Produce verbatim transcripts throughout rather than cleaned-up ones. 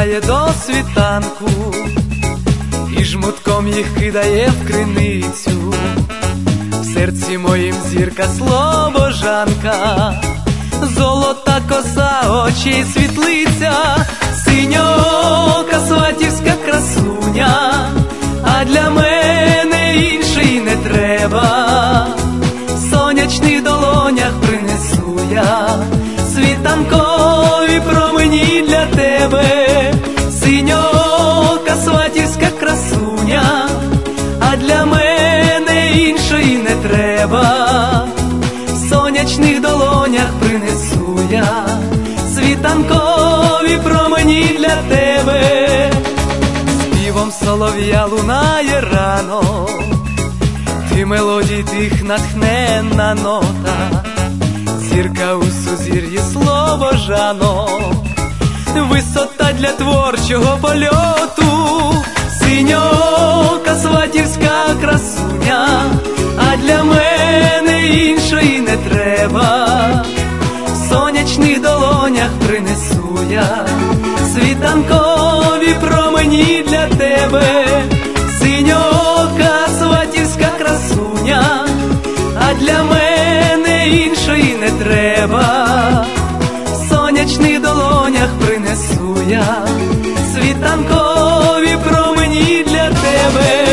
чекає до світанку і жмутком їх кидає в криницю. В серці моїм зірка слобожанка, золота коса, очі світлиця, синьоока сватівська красуня, а для мене іншої не треба. В сонячних долонях принесу я світанкові промені для тебе. Синьоока сватівська красуня, а для мене іншої не треба. В сонячних долонях принесу я світанкові промені для тебе. Співом солов'я лунає рано, ти мелодій тих натхненна нота, зірка у сузір'ї слобожанок, висота для творчого польоту. Синьоока сватівська красуня, а для мене іншої не треба. В сонячних долонях принесу я світанкові промені для тебе. Синьоока сватівська красуня, а для мене іншої не треба. В сонячних долонях принесу я світанкові промені для тебе.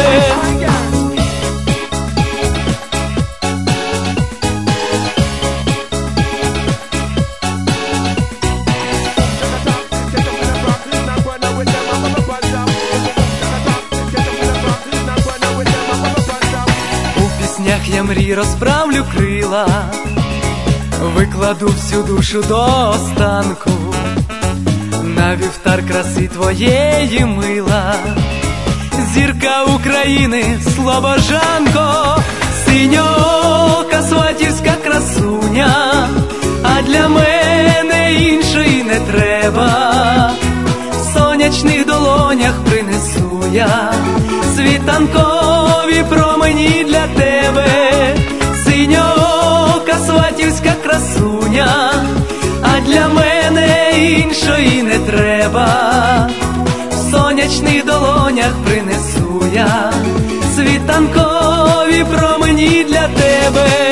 У піснях я мрій розправлю крила, викладу всю душу до останку на вівтар краси твоєї, мила. Зірка України, слобожанко, синьоока сватівська красуня, а для мене іншої не треба. В сонячних долонях принесу я світанкові промені для тебе. Синьоока сватівська красуня, а для мене іншої не треба. В сонячних долонях принесу я світанкові промені для тебе.